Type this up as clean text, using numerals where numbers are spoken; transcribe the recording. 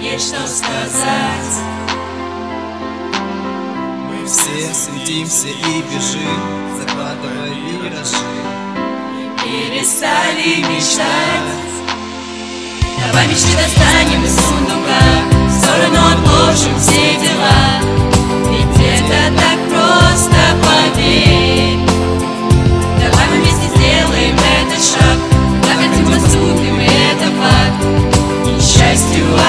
есть что сказать. Мы все светимся и бежим, захватывая виражи, Перестали мечтать. Давай мечты достанем из сундука, в сторону отложим все дела. Ведь это так просто, поверь. Давай мы вместе сделаем этот шаг, как хотим поступим, и это факт. И счастью